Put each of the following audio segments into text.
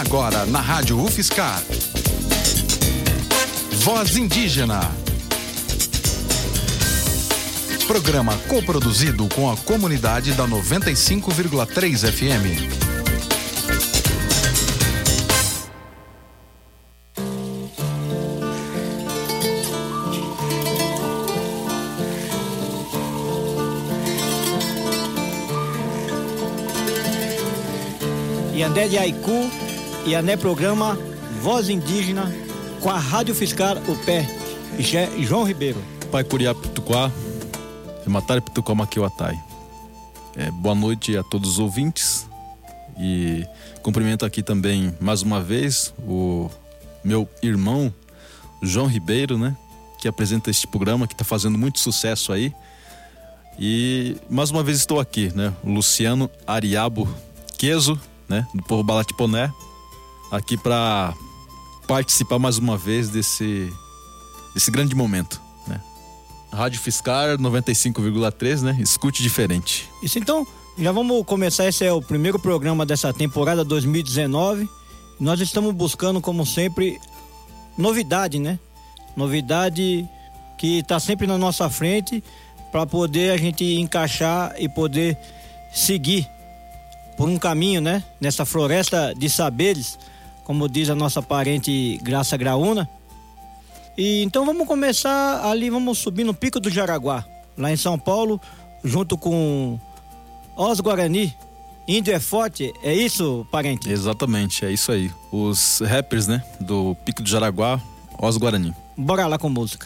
Agora na Rádio UFSCar. Voz Indígena. Programa coproduzido com a comunidade da 95,3 FM. Yandé de Aiku, Yané programa Voz Indígena com a Rádio UFSCar UPE, João Ribeiro. Pai Curiá Pituquá, Matari Pituquá Maquiuatai. Boa noite a todos os ouvintes e cumprimento aqui também mais uma vez o meu irmão João Ribeiro, né? Que apresenta este programa que está fazendo muito sucesso aí. E mais uma vez estou aqui, né? O Luciano Ariabo Quezo, né, do povo Balatiponé, aqui para participar mais uma vez desse grande momento, né? Rádio UFSCar 95,3, né? Escute diferente. Isso, então, já vamos começar. Esse é o primeiro programa dessa temporada 2019. Nós estamos buscando, como sempre, novidade, né? Novidade que está sempre na nossa frente para poder a gente encaixar e poder seguir por um caminho, né? Nessa floresta de saberes, como diz a nossa parente Graça Graúna. E então vamos começar ali, vamos subir no Pico do Jaraguá, lá em São Paulo, junto com Os Guarani. Índio é forte, é isso, parente? Exatamente, é isso aí. Os rappers, né? Do Pico do Jaraguá, Os Guarani. Bora lá com música.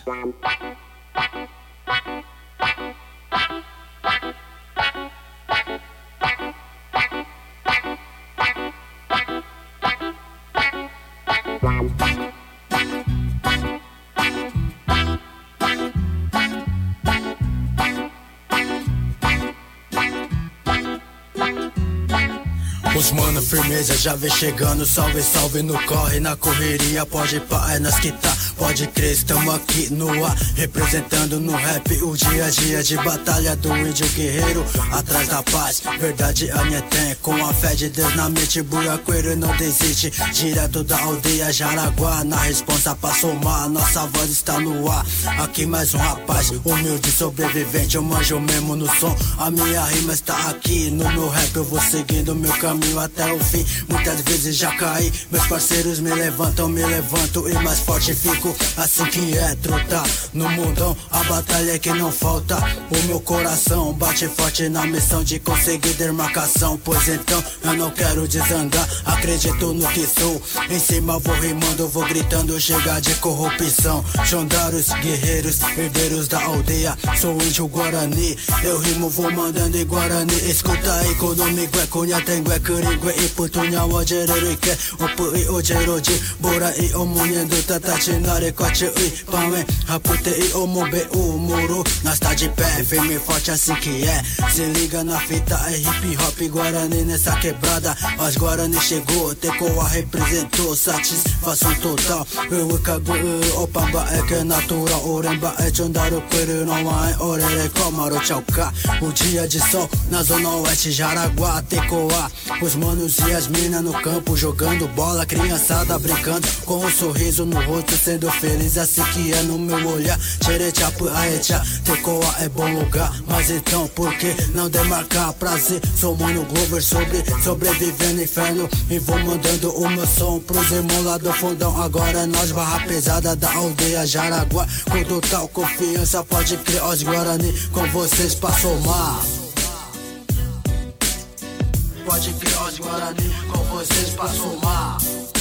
Os mano firmeza já vem chegando, salve, salve no corre, na correria, pode pá, é nós que tá, pode crer, estamos aqui no ar, representando no rap o dia a dia de batalha do índio guerreiro, atrás da paz, verdade a minha tem, com a fé de Deus na mente, buraqueiro não desiste, direto da aldeia Jaraguá, na responsa pra somar, nossa voz está no ar, aqui mais um rapaz, humilde sobrevivente, eu manjo mesmo no som, a minha rima está aqui, no meu rap eu vou seguindo meu caminho até o fim, muitas vezes já caí, meus parceiros me levantam, me levanto e mais forte fico, assim que é trutar, no mundão a batalha é que não falta, o meu coração bate forte na missão de conseguir demarcação, pois então eu não quero desandar, acredito no que sou, em cima vou rimando, vou gritando, chega de corrupção, Xondaros, guerreiros, herdeiros da aldeia, sou índio Guarani, eu rimo, vou mandando em Guarani, escuta aí, conomigo é cunha, tengo é Kuringwe e putunya wa jereruike Opu i o jeroji Bora i o munhendo tatachi nare kwachi i Pame rapute i o mobe o muro Nós tá de pé, firme e forte assim que é Se liga na fita, é hip hop Guarani nessa quebrada As Guarani chegou, Tecoa representou Satisfação total Eu cago, opamba é que é natural Oremba é chondaro, queiro não é Orere komaro chauka O dia de sol na zona oeste Jaraguá, Tecoa Os manos e as minas no campo jogando bola, criançada brincando com um sorriso no rosto, sendo feliz assim que é no meu olhar. Xerechapu aecha, Tecoa é bom lugar, mas então por que não demarcar prazer? Sou mano Glover sobrevivendo inferno e vou mandando o meu som pros irmãos lá do fundão. Agora é nós barra pesada da aldeia Jaraguá, com total confiança pode crer os Guarani com vocês pra somar. Pode crer os Guarani com vocês pra somar.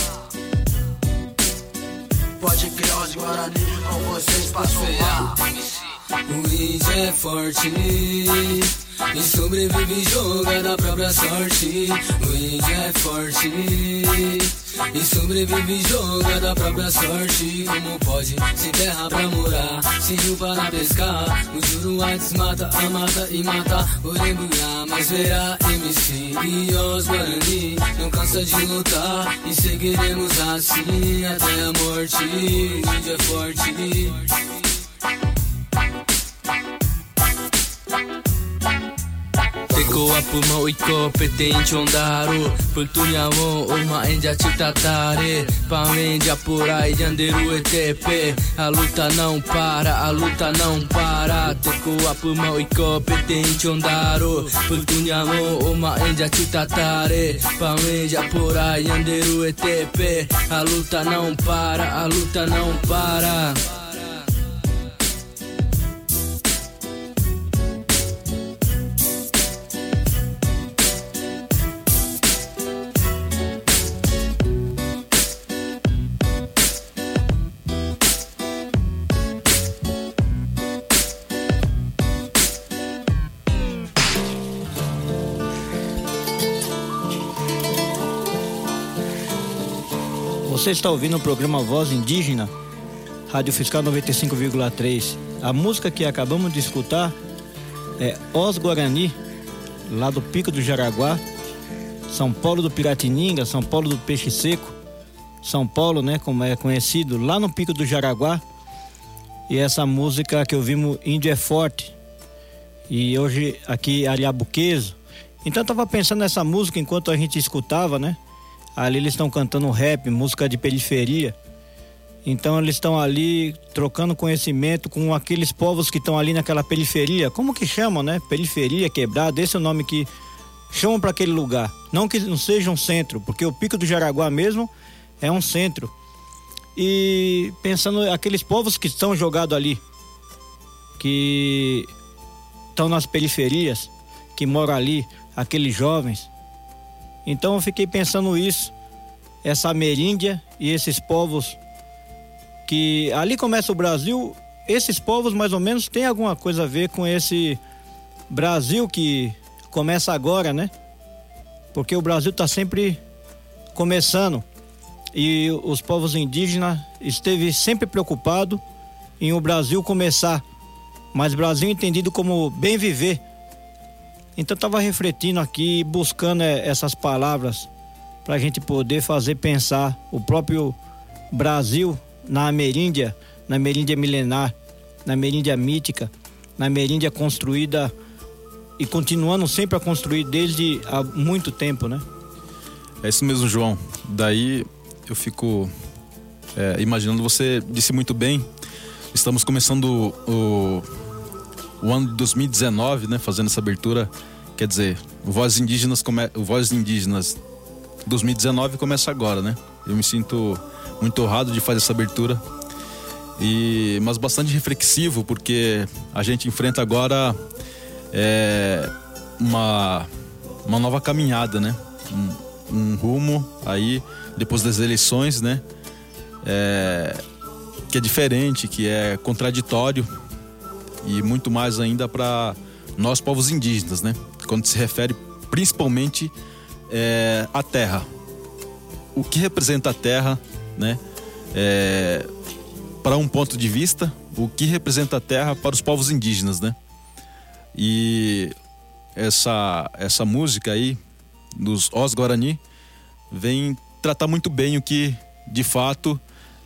Pode crer os Guarani com vocês pra somar. O índio é forte e sobrevive joga da própria sorte. O índio é forte e sobrevive joga da própria sorte. Como pode se terra pra morar, se rio para pescar? O Juruá desmata, a mata e mata o Orebuiá, mas verá MC e os Guarani não cansa de lutar e seguiremos assim até a morte. O índio é forte. Teko apuma iko petente ondaro Pultunhamo uma endia titatare Pamendia por aí janderu etepe A luta não para, a luta não para Teko apuma iko petente ondaro Pultunhamo uma endia titatare Pamendia por aí janderu etepe A luta não para, a luta não para. Você está ouvindo o programa Voz Indígena, Rádio Fiscal 95,3. A música que acabamos de escutar é Os Guarani, lá do Pico do Jaraguá, São Paulo do Piratininga, São Paulo do Peixe Seco, São Paulo, né, como é conhecido, lá no Pico do Jaraguá. E essa música que ouvimos, Índio é Forte, e hoje aqui Ariabuquezo. Então eu estava pensando nessa música enquanto a gente escutava, né? Ali eles estão cantando rap, música de periferia. Então eles estão ali trocando conhecimento com aqueles povos que estão ali naquela periferia. Como que chamam, né? Periferia, quebrada, esse é o nome que chamam para aquele lugar. Não que não seja um centro, porque o Pico do Jaraguá mesmo é um centro. E pensando aqueles povos que estão jogados ali, que estão nas periferias, que moram ali, aqueles jovens. Então eu fiquei pensando isso, essa ameríndia e esses povos que ali começa o Brasil, esses povos mais ou menos têm alguma coisa a ver com esse Brasil que começa agora, né? Porque o Brasil está sempre começando e os povos indígenas esteve sempre preocupado em o Brasil começar, mas Brasil entendido como bem viver. Então eu estava refletindo aqui, buscando essas palavras para a gente poder fazer pensar o próprio Brasil na ameríndia milenar, na ameríndia mítica, na ameríndia construída e continuando sempre a construir desde há muito tempo, né? É isso mesmo, João. Daí eu fico imaginando, você disse muito bem, estamos começando o ano de 2019, né, fazendo essa abertura, quer dizer, o Voz Indígenas 2019 começa agora, né? Eu me sinto muito honrado de fazer essa abertura, mas bastante reflexivo, porque a gente enfrenta agora uma nova caminhada, né? Um rumo aí, depois das eleições, né? Que é diferente, que é contraditório, e muito mais ainda para nós povos indígenas, né? Quando se refere principalmente à terra. O que representa a terra, né? Para um ponto de vista, o que representa a terra para os povos indígenas, né? E essa música aí dos Os Guarani vem tratar muito bem o que de fato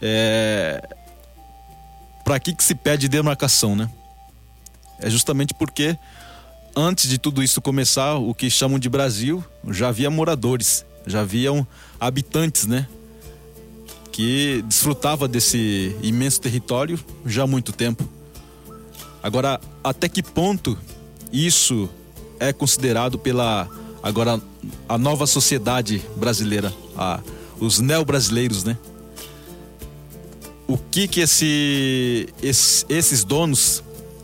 para que se pede demarcação, né? É justamente porque antes de tudo isso começar, o que chamam de Brasil, já havia moradores, já haviam habitantes, né? Que desfrutava desse imenso território já há muito tempo. Agora, até que ponto isso é considerado pela agora a nova sociedade brasileira, os neo-brasileiros, né? O que esses donos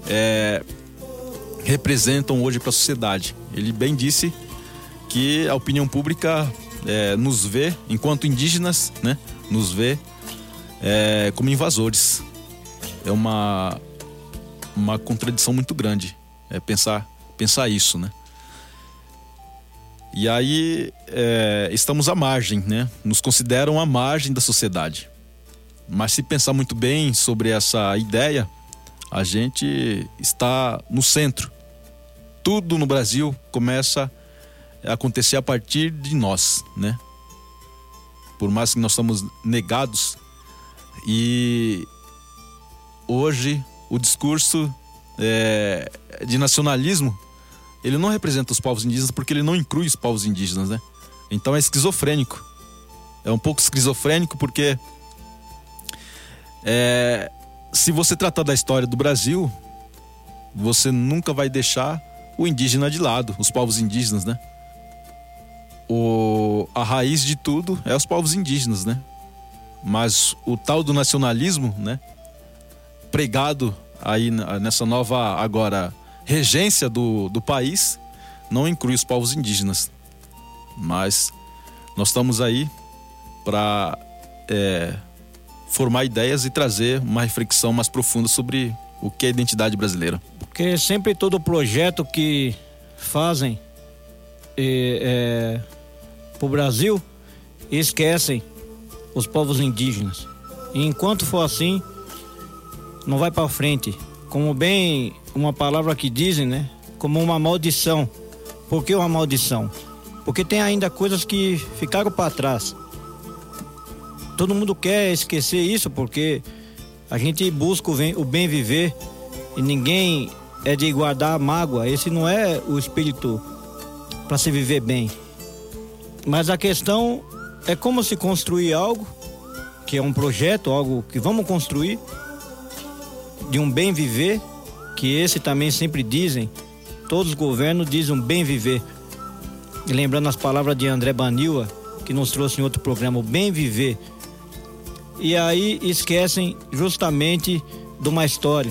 representam hoje para a sociedade? Ele bem disse que a opinião pública nos vê, enquanto indígenas, né? Nos vê como invasores. É uma contradição muito grande pensar isso, né? E aí estamos à margem, né? Nos consideram à margem da sociedade. Mas se pensar muito bem sobre essa ideia, a gente está no centro. Tudo no Brasil começa a acontecer a partir de nós, né? Por mais que nós estamos negados, e hoje o discurso de nacionalismo ele não representa os povos indígenas porque ele não inclui os povos indígenas, né? Então é esquizofrênico. É um pouco esquizofrênico porque se você tratar da história do Brasil, você nunca vai deixar o indígena de lado, os povos indígenas, né? A raiz de tudo é os povos indígenas, né? Mas o tal do nacionalismo, né, pregado aí nessa nova agora regência do país, não inclui os povos indígenas. Mas nós estamos aí para formar ideias e trazer uma reflexão mais profunda sobre o que é a identidade brasileira. Porque sempre todo projeto que fazem para o Brasil esquecem os povos indígenas. E enquanto for assim, não vai para frente. Como bem uma palavra que dizem, né? Como uma maldição. Por que uma maldição? Porque tem ainda coisas que ficaram para trás. Todo mundo quer esquecer isso porque a gente busca o bem viver e ninguém é de guardar mágoa. Esse não é o espírito para se viver bem. Mas a questão é como se construir algo, que é um projeto, algo que vamos construir, de um bem viver, que esse também sempre dizem, todos os governos dizem um bem viver. E lembrando as palavras de André Banilha, que nos trouxe em outro programa, o bem viver. E aí esquecem justamente de uma história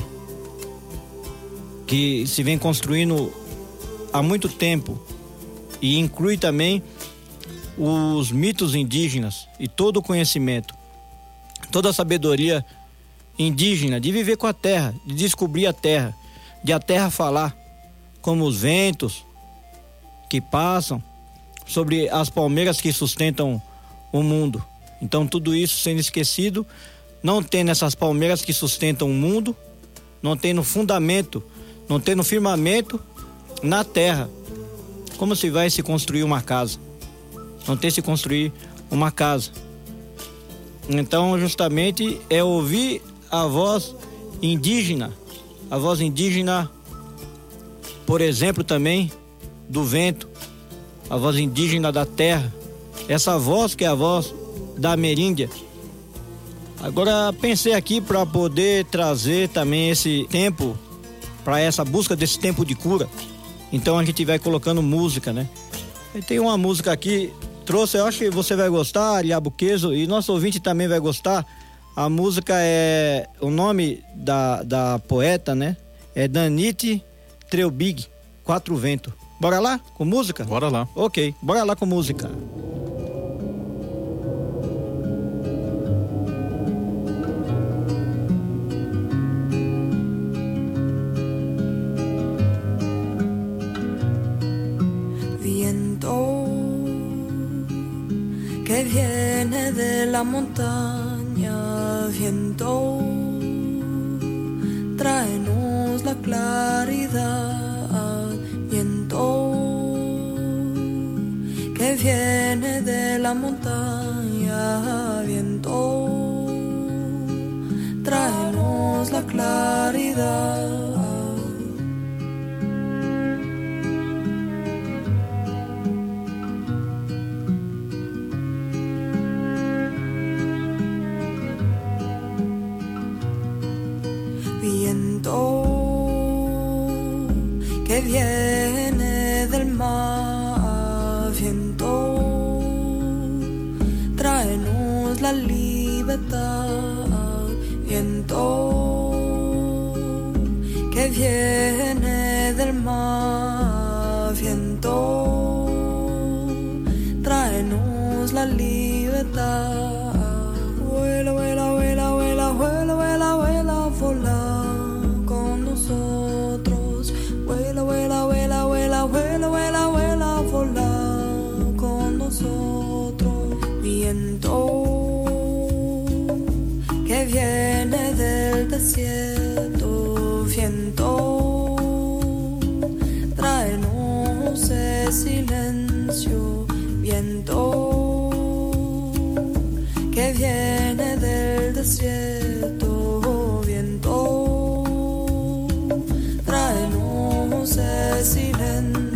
que se vem construindo há muito tempo e inclui também os mitos indígenas e todo o conhecimento, toda a sabedoria indígena de viver com a terra, de descobrir a terra, de a terra falar, como os ventos que passam, sobre as palmeiras que sustentam o mundo. Então tudo isso sendo esquecido, não tem nessas palmeiras que sustentam o mundo, não tem no fundamento, não tem no firmamento, na terra. Como se vai se construir uma casa? Não tem se construir uma casa. Então justamente é ouvir a voz indígena, por exemplo também do vento, a voz indígena da terra, essa voz que é a voz da ameríndia. Agora pensei aqui para poder trazer também esse tempo, para essa busca desse tempo de cura. Então a gente vai colocando música, né? E tem uma música aqui, trouxe, eu acho que você vai gostar, Ariabuquezo, e nosso ouvinte também vai gostar. A música é, o nome da poeta, né? É Danite Treubig, Quatro Ventos. Bora lá com música? Bora lá. Ok, bora lá com música. Viento que viene de la montaña, viento, tráenos la claridad, viento que viene de la montaña, viento, tráenos la claridad. Que viene del mar, viento, tráenos la libertad, viento, que viene del mar, viento, tráenos la libertad. Vuela, vuela, vuela, vuela, vuela, vuela, vuela, vola con nosotros. Vuela, vuela, vuela, vuela, vuela, vuela, vuela, vola con nosotros. Viento que viene del desierto, viento, tráenos el silencio, viento que viene del desierto, viento, tráenos el silencio.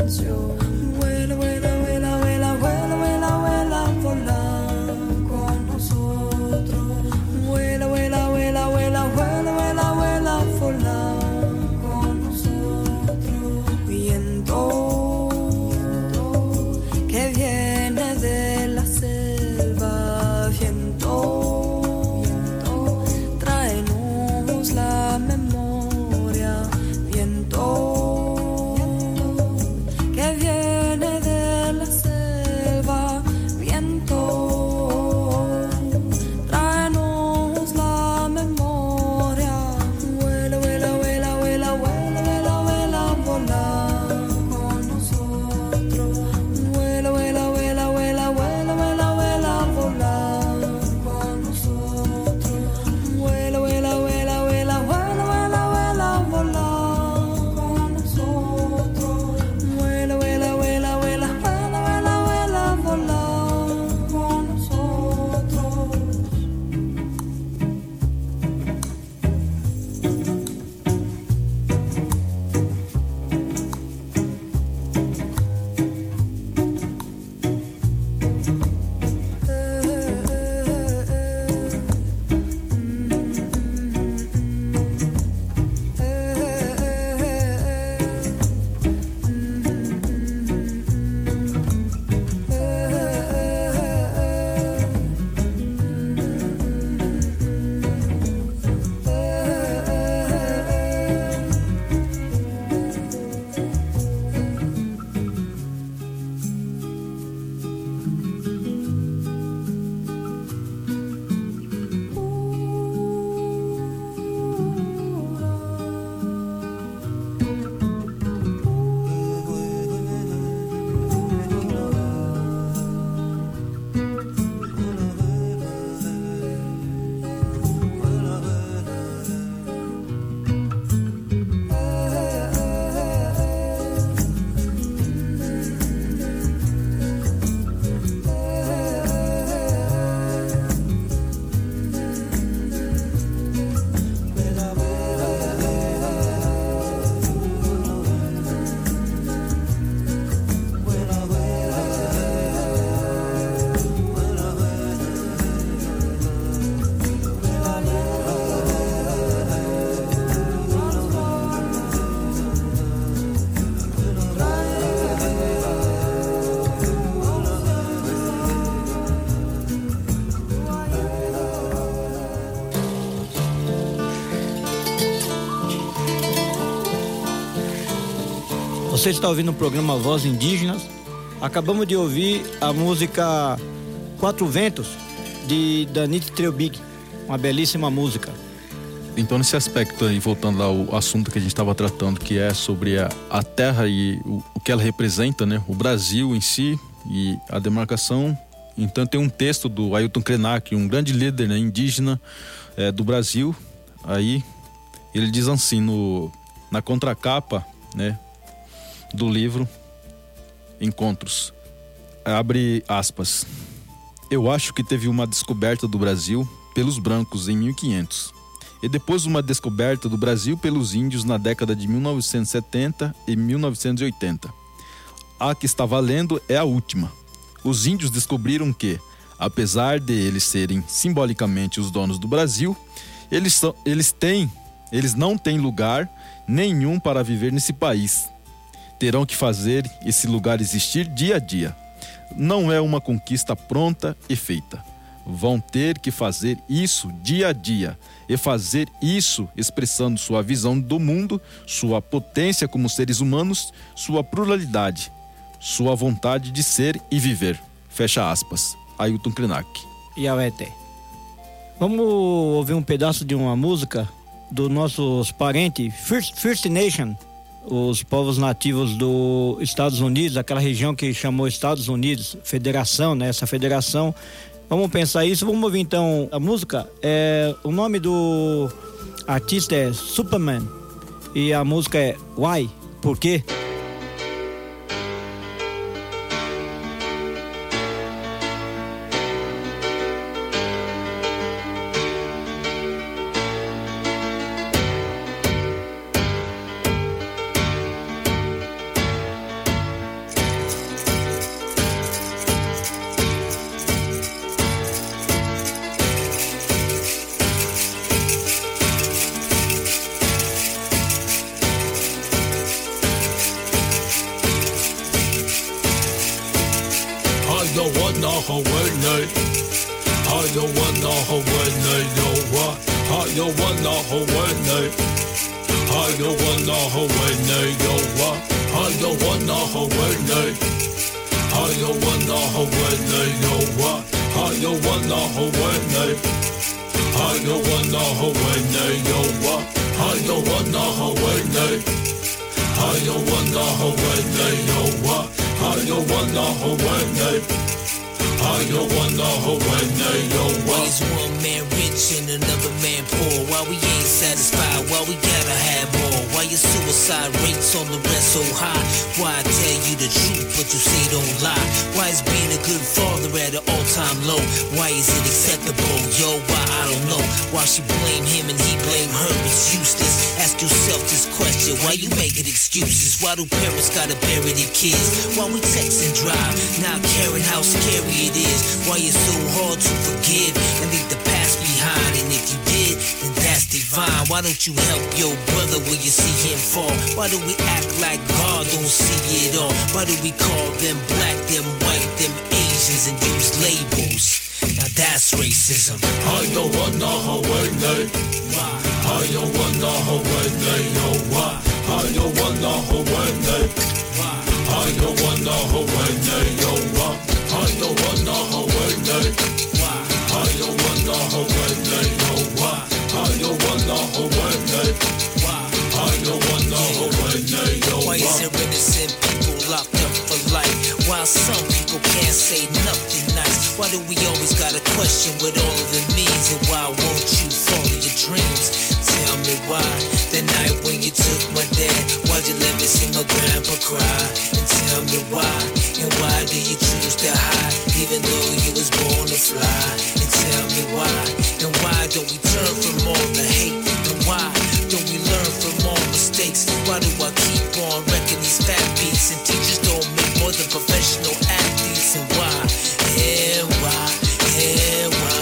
Você está ouvindo o programa Voz Indígenas. Acabamos de ouvir a música Quatro Ventos, de Danit Treubig, uma belíssima música. Então, nesse aspecto aí, voltando lá ao assunto que a gente estava tratando, que é sobre a terra e o que ela representa, né? O Brasil em si e a demarcação. Então, tem um texto do Ailton Krenak, um grande líder, né, indígena do Brasil. Aí, ele diz assim, na contracapa, né, do livro Encontros, abre aspas: eu acho que teve uma descoberta do Brasil pelos brancos em 1500 e depois uma descoberta do Brasil pelos índios na década de 1970 e 1980. A que está valendo é a última. Os índios descobriram que, apesar de eles serem simbolicamente os donos do Brasil, eles não têm lugar nenhum para viver nesse país. Terão que fazer esse lugar existir dia a dia. Não é uma conquista pronta e feita. Vão ter que fazer isso dia a dia e fazer isso expressando sua visão do mundo, sua potência como seres humanos, sua pluralidade, sua vontade de ser e viver. Fecha aspas. Ailton Krenak. Iauete. Vamos ouvir um pedaço de uma música dos nossos parentes First Nation, os povos nativos dos Estados Unidos, aquela região que chamou Estados Unidos, federação, né? Essa federação. Vamos pensar isso, vamos ouvir então a música. O nome do artista é Superman e a música é Why? Por quê? Is one man rich and another man poor? Why we ain't satisfied? Why we gotta have more? Why your suicide rates on the rest so high? Why I tell you the truth but you say don't lie? Why is being a good father at an all-time low? Why is it acceptable? Yo, why I don't know. Why she blame him and he blame her? It's useless. Ask yourself this question: why you making excuses? Why do parents gotta bury their kids? Why we text and drive, not caring how scary it is? Why it's so hard to forgive and leave the past behind? And if you did, then that's divine. Why don't you help your brother when you see him fall? Why do we act like God don't see it all? Why do we call them black, them white, them Asians and use labels? Now that's racism. I don't wanna Hawaii. Why? I don't wanna Hawaii. Why? I don't wanna Hawaii. Why? I don't wanna Hawaii. Why? I don't wanna Hawaii. Why? I don't wanna Hawaii. Why? I don't wanna Hawaii. Why? I don't wanna Hawaii. Why is there innocent people locked up for life, while some people can't say nothing nice? Why do we always gotta question what all of it means? And why won't you follow your dreams? Tell me why. The night when you took my dad, why'd you let me see my grandpa cry? And tell me why. And why do you choose to hide, even though you was born to fly? And tell me why. And why don't we turn from all the hate? And why don't we learn from all mistakes? Why do I keep on wrecking these fat beats? And teachers don't make more than professional athletes. And why? And why? And why?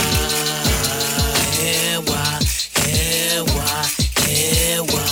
And why? And why? And why?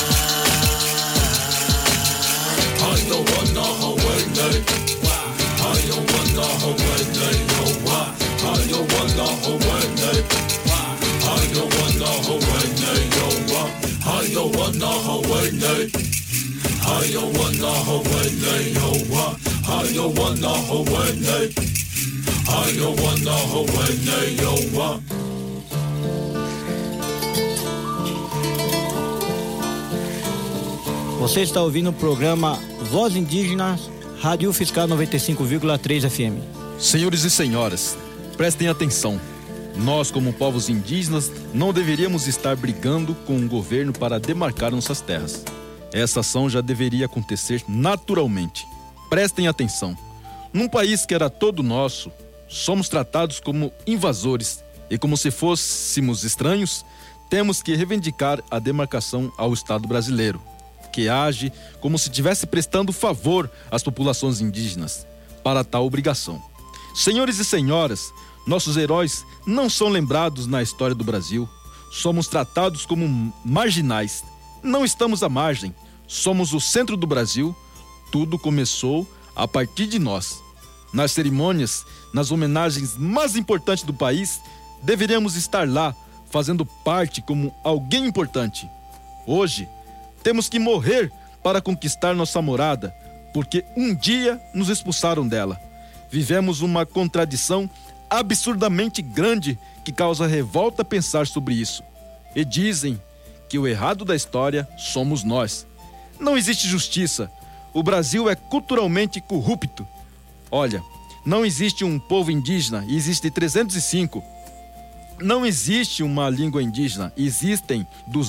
I don't wanna Hawaii. Why? I don't wanna Hawaii. Why? I don't wanna Hawaii. Why? I don't wanna Hawaii. Why? I don't wanna Hawaii. Você está ouvindo o programa Voz Indígena, Rádio UFSCar 95,3 FM. Senhores e senhoras, prestem atenção. Nós, como povos indígenas, não deveríamos estar brigando com o governo para demarcar nossas terras. Essa ação já deveria acontecer naturalmente. Prestem atenção. Num país que era todo nosso, somos tratados como invasores e, como se fôssemos estranhos, temos que reivindicar a demarcação ao Estado brasileiro, que age como se estivesse prestando favor às populações indígenas para tal obrigação. Senhores e senhoras, nossos heróis não são lembrados na história do Brasil. Somos tratados como marginais. Não estamos à margem. Somos o centro do Brasil. Tudo começou a partir de nós. Nas cerimônias, nas homenagens mais importantes do país, deveríamos estar lá, fazendo parte como alguém importante. Hoje, temos que morrer para conquistar nossa morada, porque um dia nos expulsaram dela. Vivemos uma contradição absurdamente grande que causa revolta pensar sobre isso. E dizem que o errado da história somos nós. Não existe justiça. O Brasil é culturalmente corrupto. Olha, não existe um povo indígena, existe 305. Não existe uma língua indígena, existem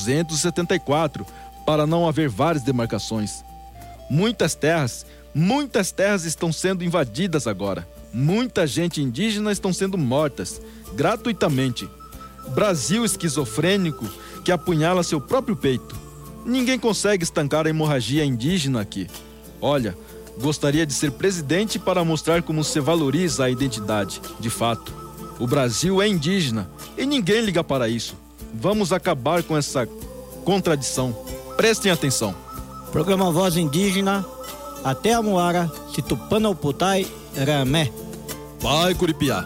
274, para não haver várias demarcações. Muitas terras estão sendo invadidas agora. Muita gente indígena estão sendo mortas, gratuitamente. Brasil esquizofrênico que apunhala seu próprio peito. Ninguém consegue estancar a hemorragia indígena aqui. Olha, gostaria de ser presidente para mostrar como se valoriza a identidade. De fato, o Brasil é indígena e ninguém liga para isso. Vamos acabar com essa contradição. Prestem atenção. Programa Voz Indígena, até a Moara, Situpana-Uputai, Ramé. Vai, Curipiá.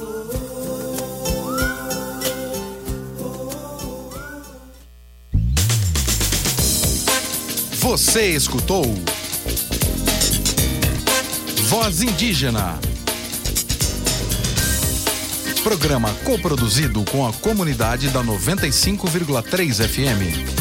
Você escutou Voz Indígena. Programa coproduzido com a comunidade da 95,3 FM.